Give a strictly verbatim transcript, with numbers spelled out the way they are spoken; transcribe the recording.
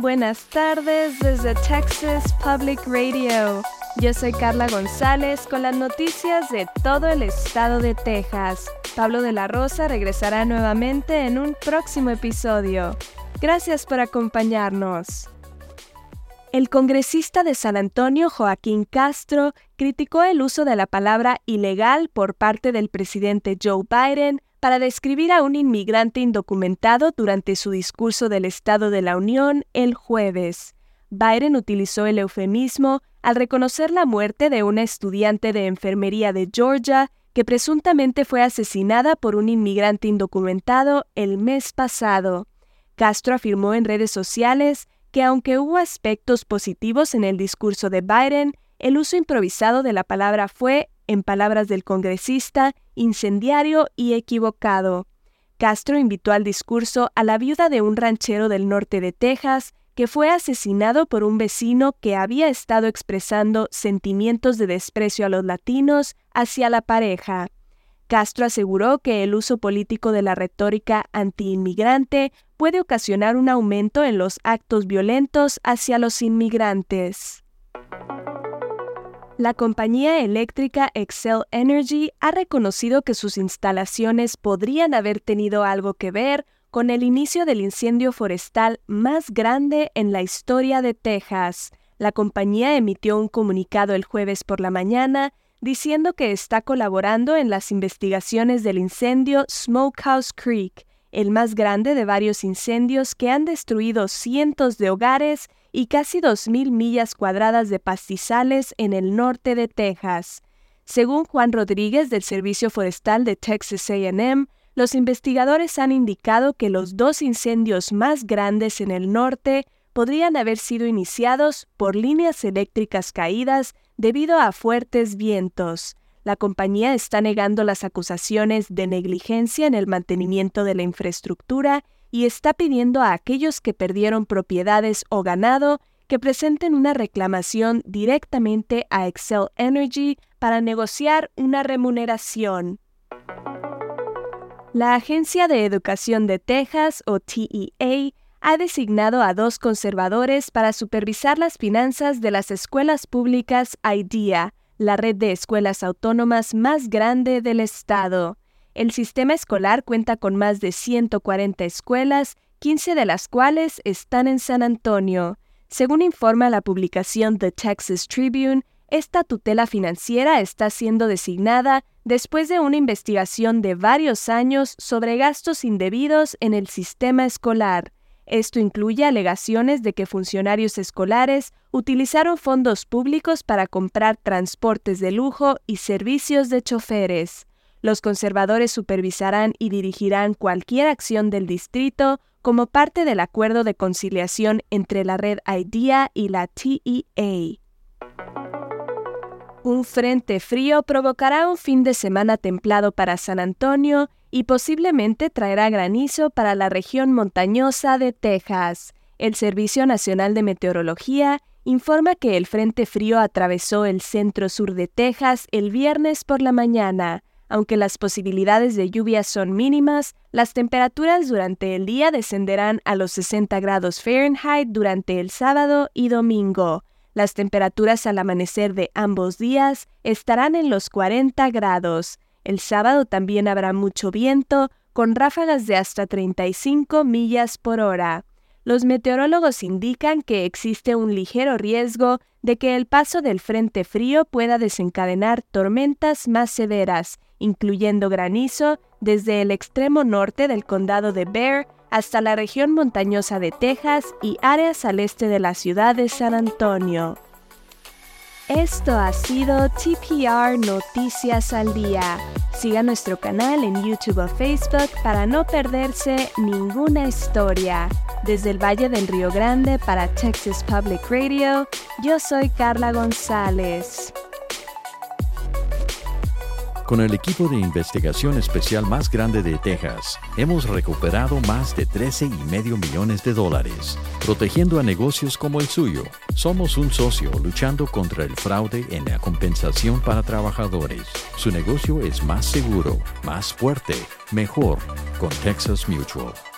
Buenas tardes desde Texas Public Radio. Yo soy Carla González con las noticias de todo el estado de Texas. Pablo de la Rosa regresará nuevamente en un próximo episodio. Gracias por acompañarnos. El congresista de San Antonio, Joaquín Castro, criticó el uso de la palabra ilegal por parte del presidente Joe Biden para describir a un inmigrante indocumentado durante su discurso del Estado de la Unión el jueves. Biden utilizó el eufemismo al reconocer la muerte de una estudiante de enfermería de Georgia que presuntamente fue asesinada por un inmigrante indocumentado el mes pasado. Castro afirmó en redes sociales que aunque hubo aspectos positivos en el discurso de Biden, el uso improvisado de la palabra fue, en palabras del congresista, incendiario y equivocado. Castro invitó al discurso a la viuda de un ranchero del norte de Texas que fue asesinado por un vecino que había estado expresando sentimientos de desprecio a los latinos hacia la pareja. Castro aseguró que el uso político de la retórica antiinmigrante puede ocasionar un aumento en los actos violentos hacia los inmigrantes. La compañía eléctrica Xcel Energy ha reconocido que sus instalaciones podrían haber tenido algo que ver con el inicio del incendio forestal más grande en la historia de Texas. La compañía emitió un comunicado el jueves por la mañana diciendo que está colaborando en las investigaciones del incendio Smokehouse Creek, el más grande de varios incendios que han destruido cientos de hogares y casi dos mil millas cuadradas de pastizales en el norte de Texas. Según Juan Rodríguez del Servicio Forestal de Texas A and M, los investigadores han indicado que los dos incendios más grandes en el norte podrían haber sido iniciados por líneas eléctricas caídas debido a fuertes vientos. La compañía está negando las acusaciones de negligencia en el mantenimiento de la infraestructura y está pidiendo a aquellos que perdieron propiedades o ganado que presenten una reclamación directamente a Xcel Energy para negociar una remuneración. La Agencia de Educación de Texas, o T E A, ha designado a dos conservadores para supervisar las finanzas de las escuelas públicas IDEA, la red de escuelas autónomas más grande del estado. El sistema escolar cuenta con más de ciento cuarenta escuelas, quince de las cuales están en San Antonio. Según informa la publicación The Texas Tribune, esta tutela financiera está siendo designada después de una investigación de varios años sobre gastos indebidos en el sistema escolar. Esto incluye alegaciones de que funcionarios escolares utilizaron fondos públicos para comprar transportes de lujo y servicios de choferes. Los conservadores supervisarán y dirigirán cualquier acción del distrito como parte del acuerdo de conciliación entre la red IDEA y la T E A. Un frente frío provocará un fin de semana templado para San Antonio y posiblemente traerá granizo para la región montañosa de Texas. El Servicio Nacional de Meteorología informa que el frente frío atravesó el centro-sur de Texas el viernes por la mañana. Aunque las posibilidades de lluvia son mínimas, las temperaturas durante el día descenderán a los sesenta grados Fahrenheit durante el sábado y domingo. Las temperaturas al amanecer de ambos días estarán en los cuarenta grados. El sábado también habrá mucho viento, con ráfagas de hasta treinta y cinco millas por hora. Los meteorólogos indican que existe un ligero riesgo de que el paso del frente frío pueda desencadenar tormentas más severas, incluyendo granizo desde el extremo norte del condado de Bexar hasta la región montañosa de Texas y áreas al este de la ciudad de San Antonio. Esto ha sido T P R Noticias al Día. Siga nuestro canal en YouTube o Facebook para no perderse ninguna historia. Desde el Valle del Río Grande para Texas Public Radio, yo soy Carla González. Con el equipo de investigación especial más grande de Texas, hemos recuperado más de trece y medio millones de dólares, protegiendo a negocios como el suyo. Somos un socio luchando contra el fraude en la compensación para trabajadores. Su negocio es más seguro, más fuerte, mejor con Texas Mutual.